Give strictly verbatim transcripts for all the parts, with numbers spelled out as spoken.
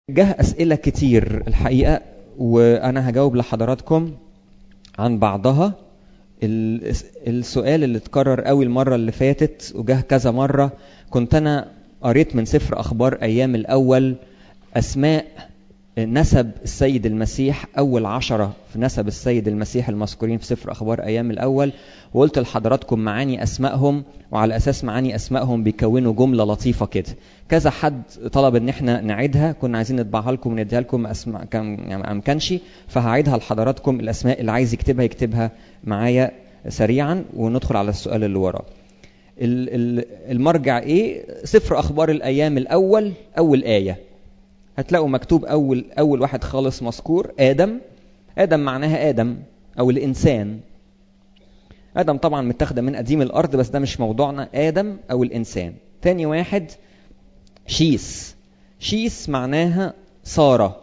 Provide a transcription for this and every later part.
جه أسئلة كتير الحقيقة، وأنا هجاوب لحضراتكم عن بعضها. السؤال اللي اتكرر قوي المرة اللي فاتت وجه كذا مرة، كنت أنا قريت من سفر أخبار أيام الأول أسماء نسب السيد المسيح، أول عشرة في نسب السيد المسيح المذكورين في سفر أخبار أيام الأول، وقلت لحضراتكم معاني أسمائهم، وعلى أساس معاني أسمائهم بيكونوا جملة لطيفة كده. كذا حد طلب إن احنا نعيدها، كنا عايزين نطبعها لكم ونديها لكم أسماء كان يعني أمكنش، فهعيدها لحضراتكم. الأسماء اللي عايز يكتبها يكتبها معايا سريعا وندخل على السؤال اللي وراه. المرجع إيه؟ سفر أخبار الأيام الأول، أول آية هتلاقوا مكتوب أول أول واحد خالص مذكور آدم. آدم معناها آدم أو الإنسان. آدم طبعا متاخده من قديم الأرض، بس ده مش موضوعنا. آدم أو الإنسان. تاني واحد شيس. شيس معناها سارة.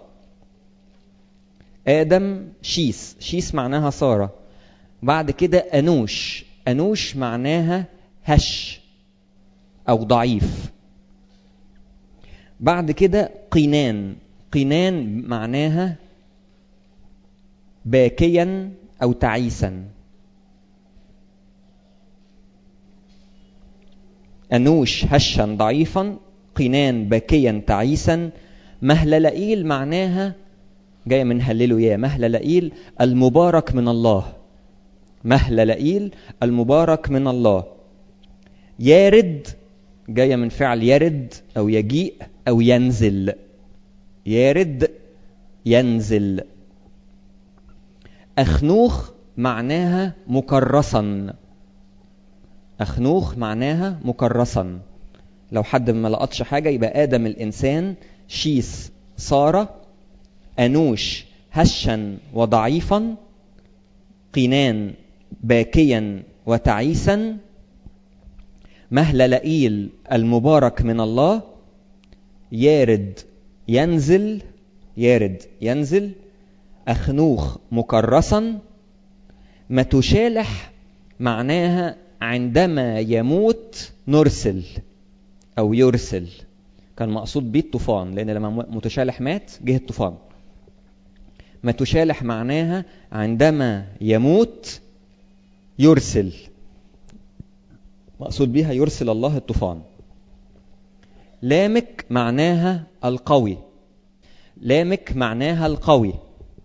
آدم شيس. شيس معناها سارة. بعد كده أنوش. أنوش معناها هش أو ضعيف. بعد كده قينان. قينان معناها باكيا أو تعيسا. أنوش هشا ضعيفا، قينان باكيا تعيسا. مهللئيل معناها جاية من هللويا، مهللئيل المبارك من الله. مهللئيل المبارك من الله. يارد جاية من فعل يرد أو يجيء أو ينزل. يارد ينزل. أخنوخ معناها مكرسا. أخنوخ معناها مكرسا. لو حد ما لقطش حاجة يبقى آدم الإنسان، شيس سارة، أنوش هشا وضعيفا، قينان باكيا وتعيسا، مهللئيل المبارك من الله، يارد ينزل. يارد ينزل. أخنوخ مكرسا. متشالح معناها عندما يموت نرسل أو يرسل. كان مقصود بيه الطوفان، لأن لما متشالح مات جه الطوفان. متشالح معناها عندما يموت يرسل، مقصود بيها يرسل الله الطوفان. لامك معناها القوي. لامك معناها القوي.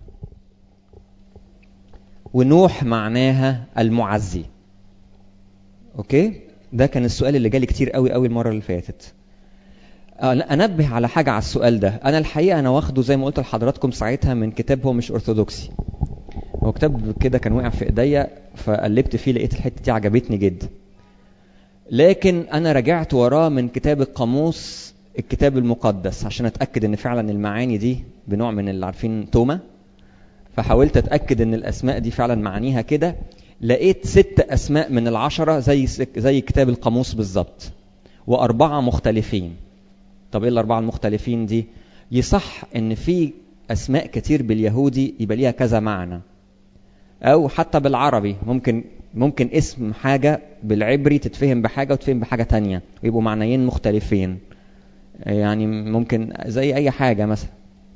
ونوح معناها المعزي. اوكي، ده كان السؤال اللي جالي كتير قوي قوي المره اللي فاتت. انبه على حاجه على السؤال ده. انا الحقيقه انا واخده زي ما قلت لحضراتكم ساعتها من كتاب هو مش ارثوذكسي. هو كتاب كده كان وقع في ايديا، فقلبت فيه لقيت الحته دي عجبتني جدا. لكن انا رجعت وراه من كتاب القاموس الكتاب المقدس عشان اتاكد ان فعلا المعاني دي بنوع من اللي عارفين توما. فحاولت اتاكد ان الاسماء دي فعلا معانيها كده. لقيت ست اسماء من العشرة زي زي كتاب القاموس بالظبط، واربعه مختلفين. طب ايه الاربعه المختلفين دي؟ يصح ان في اسماء كتير باليهودي يبقى ليها كذا معنى، او حتى بالعربي ممكن ممكن اسم حاجه بالعبري تتفهم بحاجه وتفهم بحاجه تانية ويبقوا معنيين مختلفين. يعني ممكن زي اي حاجه مثلا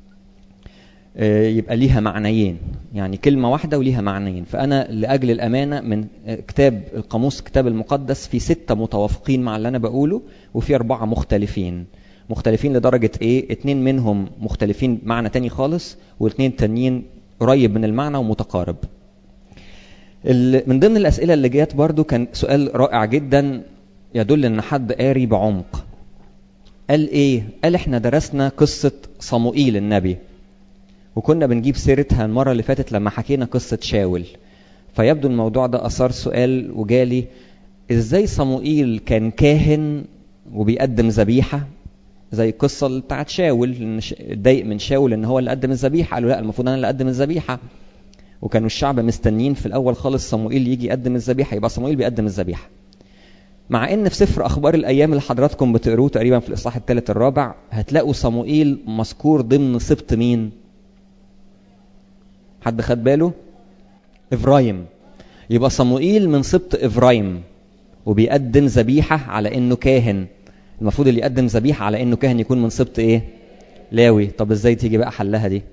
يبقى ليها معنيين، يعني كلمة واحدة وليها معنيين. فأنا لأجل الأمانة من كتاب القاموس كتاب المقدس في ستة متوافقين مع اللي أنا بقوله، وفي أربعة مختلفين. مختلفين لدرجة إيه؟ اتنين منهم مختلفين معنى تاني خالص، واثنين تانيين قريب من المعنى ومتقارب. من ضمن الأسئلة اللي جات برضو كان سؤال رائع جدا يدل أن حد قاري بعمق. قال إيه؟ قال إحنا درسنا قصة صموئيل النبي، وكنا بنجيب سيرتها المرة اللي فاتت لما حكينا قصة شاول. فيبدو الموضوع ده أثار سؤال وجالي، إزاي صموئيل كان كاهن وبيقدم ذبيحة زي القصة بتاعت شاول؟ اتضايق من شاول إن هو اللي قدم الذبيحة، قالوا لا المفروض أنا اللي أقدم الذبيحة. وكانوا الشعب مستنين في الأول خالص صموئيل يجي يقدم الذبيحة، يبقى صموئيل بيقدم الذبيحة. مع إن في سفر أخبار الأيام اللي حضراتكم بتقروه تقريبا في الإصحاح الثالث الرابع هتلاقوا صموئيل مذكور ضمن سبط مين؟ حد خد باله؟ إفرايم. يبقى صموئيل من سبط إفرايم وبيقدم ذبيحة على إنه كاهن. المفروض اللي يقدم ذبيحة على إنه كاهن يكون من سبط إيه؟ لاوي. طب ازاي تيجي بقى حلها دي؟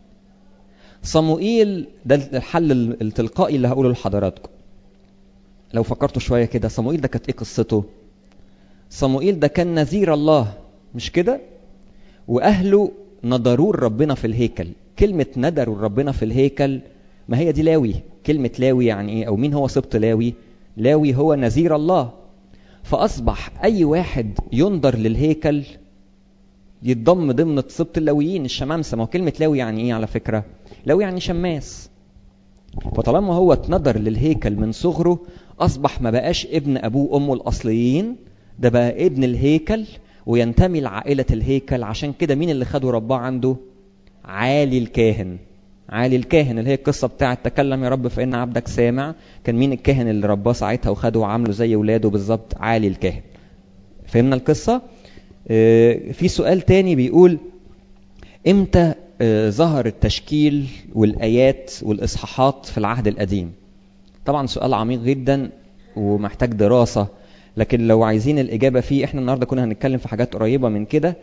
صموئيل ده الحل التلقائي اللي هقوله لحضراتكم. لو فكرتوا شوية كده، صموئيل ده كانت ايه قصته؟ صموئيل ده كان نذير الله، مش كده؟ واهله نذروا ربنا في الهيكل. كلمة ندروا ربنا في الهيكل ما هي دي لاوي. كلمة لاوي يعني ايه؟ او مين هو سبط لاوي؟ لاوي هو نذير الله. فاصبح اي واحد ينذر للهيكل يتضم ضمن سبط اللاويين الشمامسة. ما هو كلمة لاوي يعني ايه على فكرة؟ لاوي يعني شماس. فطالما هو اتنذر للهيكل من صغره، اصبح ما بقاش ابن ابوه وامه الاصليين، ده بقى ابن الهيكل وينتمي لعائلة الهيكل. عشان كده مين اللي خده رباه عنده؟ عالي الكاهن. عالي الكاهن اللي هي القصة بتاعة تكلم يا رب فإن عبدك سامع. كان مين الكاهن اللي رباه ساعتها وخده وعامله زي ولاده بالظبط؟ عالي الكاهن. فهمنا القصة؟ اه في سؤال تاني بيقول امتى اه ظهر التشكيل والآيات والإصحاحات في العهد القديم؟ طبعا سؤال عميق جدا ومحتاج دراسة، لكن لو عايزين الإجابة فيه، احنا النهاردة كنا هنتكلم في حاجات قريبة من كده.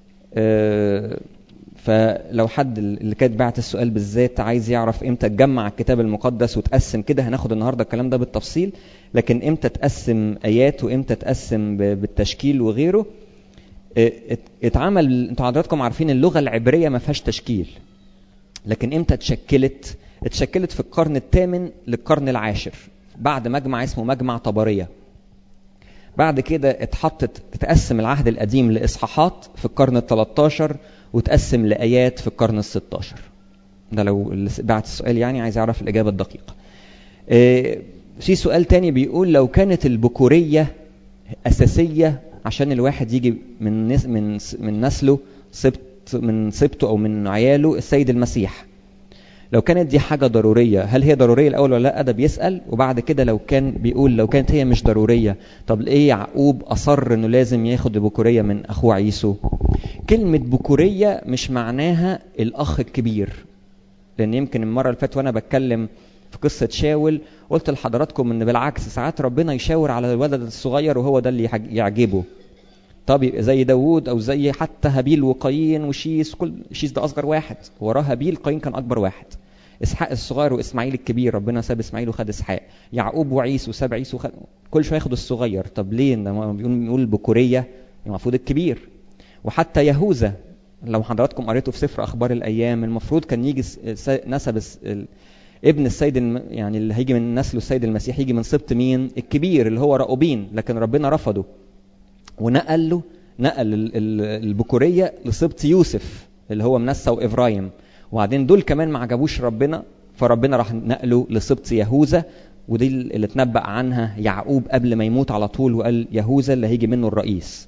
اه فلو حد اللي كانت بعت السؤال بالذات عايز يعرف امتى تجمع الكتاب المقدس وتقسم كده، هناخد النهارده الكلام ده بالتفصيل. لكن امتى تقسم ايات وامتى تقسم بالتشكيل وغيره، اتعمل. انتوا حضراتكم عارفين اللغه العبريه ما فيهاش تشكيل، لكن امتى اتشكلت؟ اتشكلت في القرن الثامن للقرن العاشر بعد مجمع اسمه مجمع طبريه. بعد كده اتحطت تتقسم العهد القديم لاصحاحات في القرن الثالث وتقسم لآيات في القرن الستاشر. ده لو اللي بعت السؤال يعني عايز يعرف الإجابة الدقيقة. اه في سؤال تاني بيقول لو كانت البكورية أساسية عشان الواحد يجي من نس من من نسله سبت من سبته أو من عياله السيد المسيح، لو كانت دي حاجة ضرورية، هل هي ضرورية الأول ولا لا؟ ده بيسأل. وبعد كده لو كان بيقول لو كانت هي مش ضرورية، طب ليه يعقوب أصر إنه لازم ياخد البكورية من أخوه عيسو؟ كلمة بكورية مش معناها الأخ الكبير، لأن يمكن المرة اللي فاتت وأنا بتكلم في قصة شاول قلت لحضراتكم إن بالعكس ساعات ربنا يشاور على الولد الصغير وهو ده اللي يعجبه. طب زي داوود أو زي حتى هابيل وقايين وشيس، كل شيس ده أصغر واحد، وراه هابيل، قايين كان أكبر واحد، إسحاق الصغير وإسماعيل الكبير، ربنا ساب إسماعيل وخد إسحاق، يعقوب وعيسو ساب عيسو وخد، كل شوية ياخد الصغير. طب ليه؟ لما بيقول البكورية المفروض الكبير. وحتى يهوذا لو حضراتكم قريتوا في سفر أخبار الأيام المفروض كان يجي نسب ابن السيد يعني اللي هيجي من نسله السيد المسيح يجي من سبط مين؟ الكبير اللي هو راؤوبين، لكن ربنا رفضه ونقل له نقل البكورية لسبط يوسف اللي هو منسى وإفرايم، وبعدين دول كمان ما عجبوش ربنا، فربنا راح نقله لسبط يهوذا، ودي اللي اتنبأ عنها يعقوب قبل ما يموت على طول وقال يهوذا اللي هيجي منه الرئيس.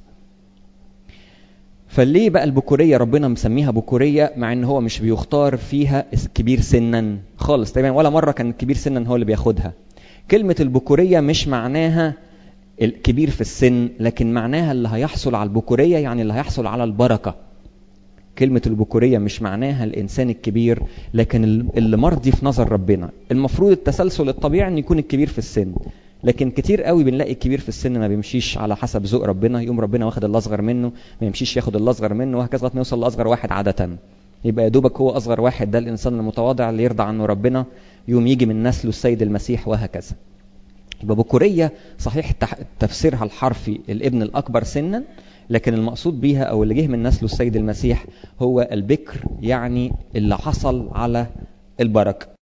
فليه بقى البكورية ربنا مسميها بكورية مع ان هو مش بيختار فيها كبير سنا خالص تمام، ولا مرة كان الكبير سنا هو اللي بياخدها. كلمة البكورية مش معناها الكبير في السن، لكن معناها اللي هيحصل على البكورية يعني اللي هيحصل على البركة. كلمة البكورية مش معناها الإنسان الكبير، لكن اللي مرضي في نظر ربنا. المفروض التسلسل الطبيعي ان يكون الكبير في السن، لكن كتير قوي بنلاقي الكبير في السن ما بيمشيش على حسب ذوق ربنا، يقوم ربنا واخد الاصغر منه، ما يمشيش ياخد الاصغر منه، وهكذا لغايه ما يوصل لاصغر واحد عاده. يبقى يا دوبك هو اصغر واحد ده الانسان المتواضع اللي يرضى عنه ربنا، يوم يجي من نسله السيد المسيح وهكذا. يبقى بكوريه صحيح تفسيرها الحرفي الابن الاكبر سنا، لكن المقصود بيها او اللي جه من نسله السيد المسيح هو البكر، يعني اللي حصل على البركه.